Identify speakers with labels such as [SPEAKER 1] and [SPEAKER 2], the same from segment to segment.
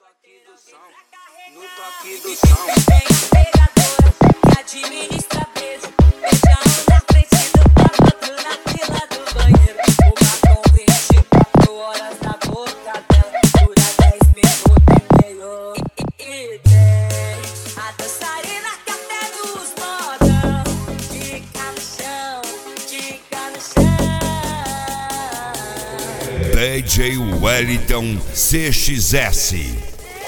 [SPEAKER 1] toque do som, no toque do som.
[SPEAKER 2] Vem a pegadora que administra beijo. Beijão na frente do papo, outro na fila do banheiro. Uma com 24 horas na boca dela, dura 10 minutos e meio. E tem a dançarina que até nos modão. Fica no chão, fica no chão.
[SPEAKER 3] DJ Wellington CXS.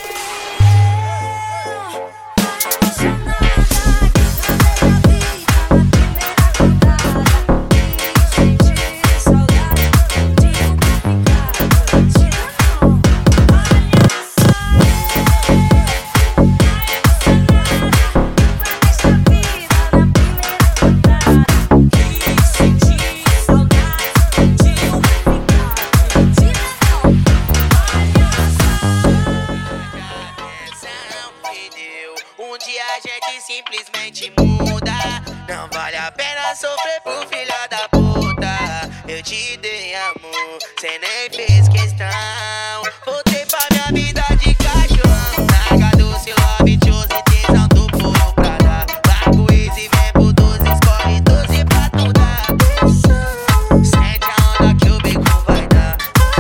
[SPEAKER 4] Um dia a gente simplesmente muda. Não vale a pena sofrer por filha da puta. Eu te dei amor, cê nem fez questão. Voltei pra minha vida de cachorrão. Larga doce, love, chose, tesão do povo pra dar. Largo easy, vem pro 12, escolhe 12 pra tu dar. Sente a onda que o bico vai dar.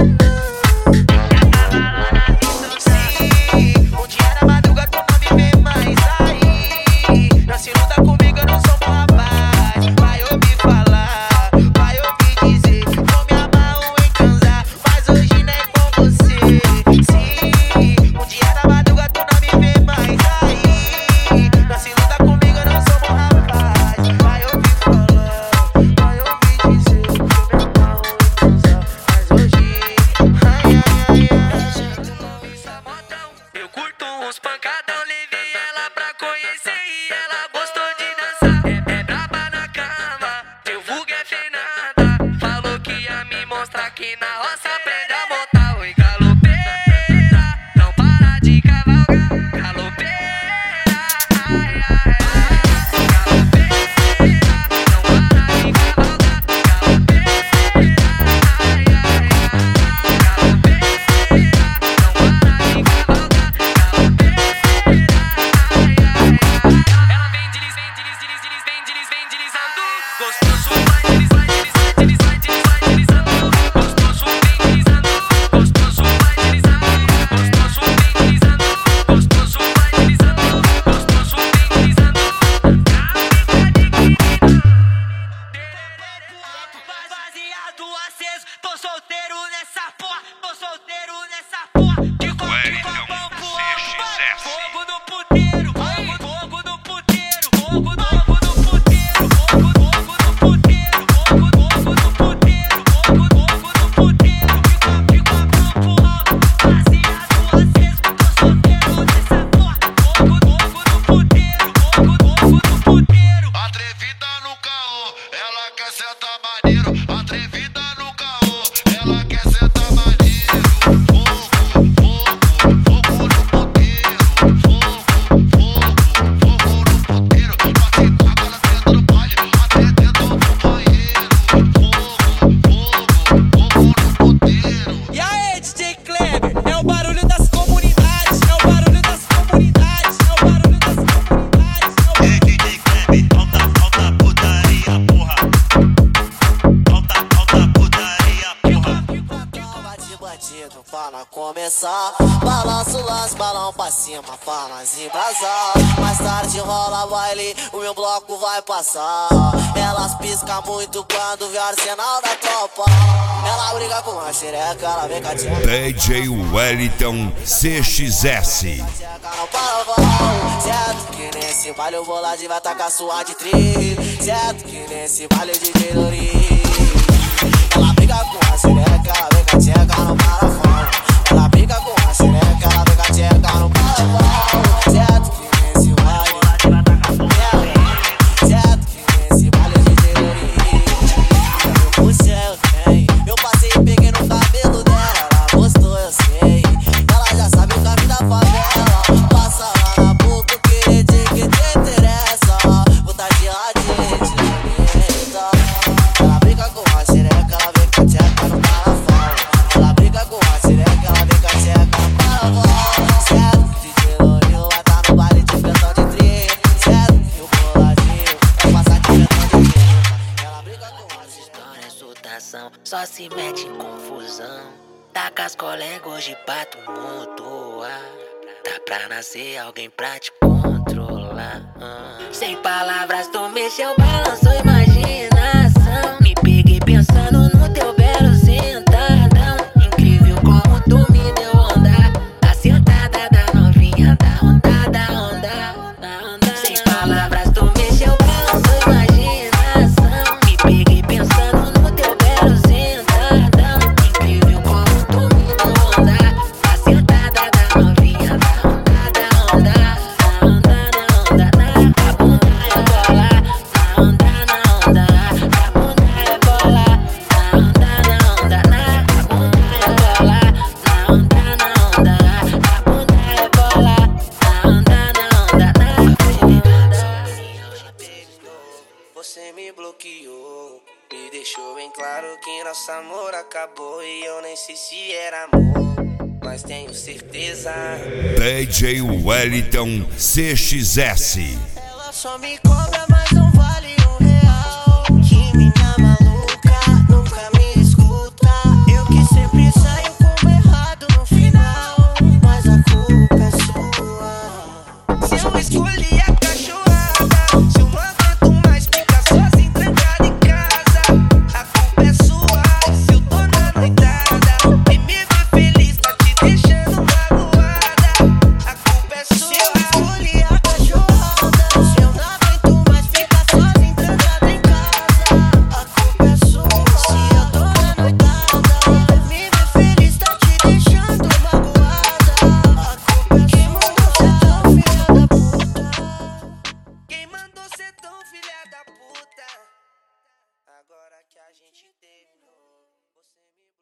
[SPEAKER 4] Sim, um dia na madruga tu não me vê mais aí. Não se luta comigo, eu não sou bom rapaz. Vai ouvir falar, vai ouvir dizer. Não me amarro em transar, mas hoje não é com você. Sim, um dia na madruga tu não me vê mais aí. Não se luta comigo, eu não sou bom rapaz. Vai ouvir falar, vai ouvir dizer. Não me amarro em transar, mas hoje eu curto uns pancadão, levei ela pra conhecer e ela gostou de dançar. É braba na cama, teu vulgo é Fernanda. Falou que ia me mostrar que na roça aprende a montar. Oi, galopeira, não para de cavalgar. Galopeira, ai, ai, ai. Galopeira, não para de cavalgar. Galopeira, ai, ai, ai. Galopeira, não para de cavalgar. Ela vem deslizando, gostoso vai deslizando, gostoso vem deslizando, gostoso vai deslizando, gostoso vem deslizando, gostoso vai deslizando, gostoso vem deslizando. Baseado aceso, tô solteiro nessa porra, tô solteiro nessa porra. De copão pro alto, fogo no puteiro, fogo no puteiro, fogo no puteiro, fogo no puteiro, fogo no puteiro, fogo no puteiro. De copão pro alto, baseado aceso, tô solteiro nessa porra. Fogo no puteiro, fogo no puteiro.
[SPEAKER 5] Atrevida no caô, ela quer sentar maneiro. Atrevida no caô, ela quer sentar maneiro. Fogo, fogo, fogo no puteiro. Fogo, fogo, fogo no puteiro. Bate taca na teta do baile, até dentro do banheiro. Fogo, fogo, fogo no puteiro.
[SPEAKER 4] E aí, DJ Kleber, é o barulho das comunidades, é o barulho das comunidades, é o barulho das comunidades, é o
[SPEAKER 5] Ei, DJ Kleber, alta putaria, porra. Alta putaria, porra.
[SPEAKER 6] Bate bandido pra nós começar. Balança o lance, balão pra cima pra nós embrasar. Mais tarde rola baile, o meu bloco vai passar. Elas piscam muito quando vê o arsenal da tropa. Ela briga com a xereca, ela vem com a tcheca.
[SPEAKER 3] DJ Wellington CXS.
[SPEAKER 6] No paravão, certo que nesse baile o Bolade vai tacar sua de tri. Certo que nesse baile o DJ Dori. Ela briga com a xereca, ela vem com a tcheca no paravão. Ela briga com a xereca, ela vem com a tcheca no paravão. Certo que nesse baile o Bolade vai tacar sua de tri. Certo que nesse baile o DJ Dori. Eu puxei o trem, eu passei e peguei no cabelo dela. Ela gostou, eu sei. Ela já sabe o caminho da favela. Passa lá na boca, que te interessa. Botar geladinha, ela briga com a xereca, ela vem com a tcheca no parafal.
[SPEAKER 7] só se mete em confusão. Tá com as colegas hoje pra tumultuar. Tá pra nascer alguém pra te controlar. Sem palavras tu mexeu, balançou imaginação. Me peguei pensando no teu belo sentadão. Incrível como tu me deu onda. A sentada da novinha, da onda, da onda, da onda. Sem palavras tu mexeu, balançou imaginação. Me peguei pensando no teu belo sentadão. Incrível como tu me deu onda. A sentada da novinha, da onda, da onda, da onda, da onda, da bunda é bola, da onda, da onda, da bunda é bola, da onda, da onda, da bunda é bola, da onda, da onda, da bunda é bola, da onda,
[SPEAKER 6] Você me bloqueou, me deixou bem claro que nosso amor acabou. E eu nem sei se era amor, mas tenho certeza.
[SPEAKER 3] DJ Wellington CXS.
[SPEAKER 6] Ela só me cobra, mas não vale R$1. Que mina maluca, nunca me escuta. Eu que sempre saio como errado no final, mas a culpa é sua. Se eu escolhi a cachorrada, se eu não aguento mais ficar sozinho trancado em casa, a culpa é sua. Se eu tô na noitada e me ver feliz tá te deixando magoada, a culpa é sua. Se eu escolhi a cachorrada, se eu não aguento mais ficar sozinho trancado em casa, a culpa é sua. Se eu tô na noitada e me ver feliz tá te deixando magoada, a culpa é sua. Quem mandou ser tão filha da puta? Agora que a gente terminou, você me